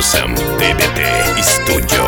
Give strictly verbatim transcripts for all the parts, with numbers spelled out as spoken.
produção T B T Studio.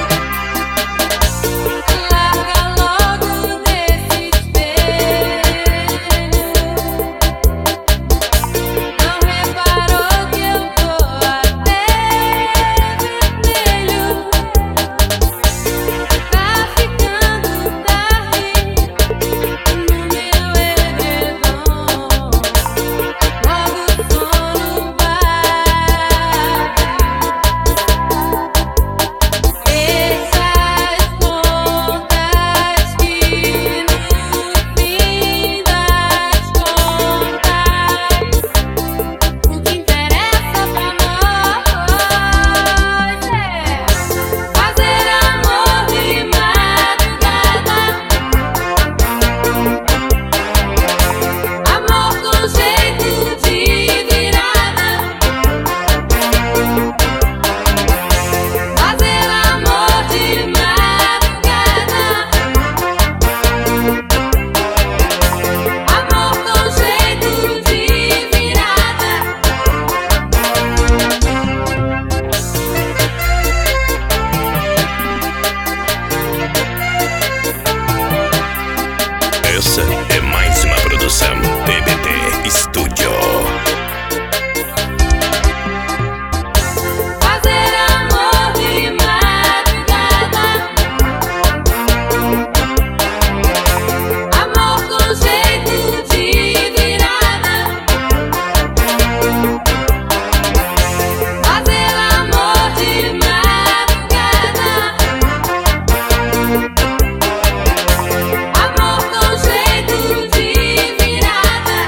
Essa é mais uma produção T B T Studio. Fazer amor de madrugada, amor com jeito de virada. Fazer amor de madrugada, amor com jeito de virada.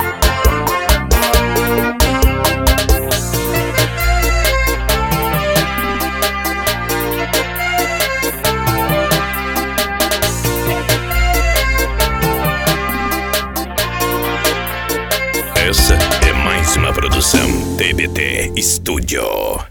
Essa é mais uma produção T B T Studio.